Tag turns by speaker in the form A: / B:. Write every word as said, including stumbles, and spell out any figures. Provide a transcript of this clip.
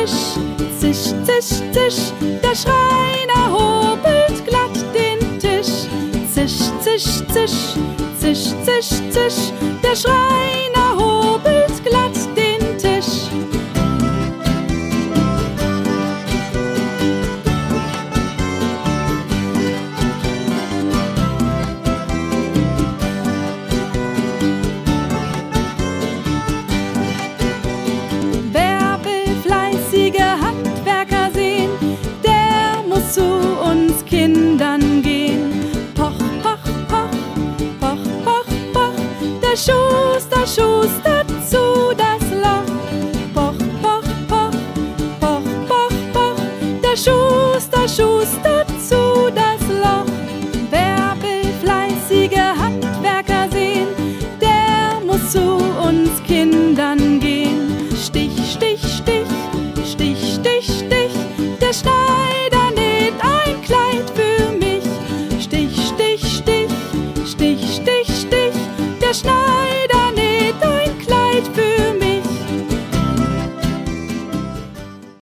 A: Tisch. Zisch, zisch, zisch, der Schreiner hobelt glatt den Tisch. Zisch, zisch, zisch, zisch, zisch, zisch, der Schreiner hobelt glatt den Tisch. Wer will fleißige Handwerker sehen, der muss zu uns Kindern gehen. Poch, poch, poch, poch, poch, poch, der Schuster schustert zu das Loch. Poch, poch, poch, poch, poch, poch, der Schuster schustert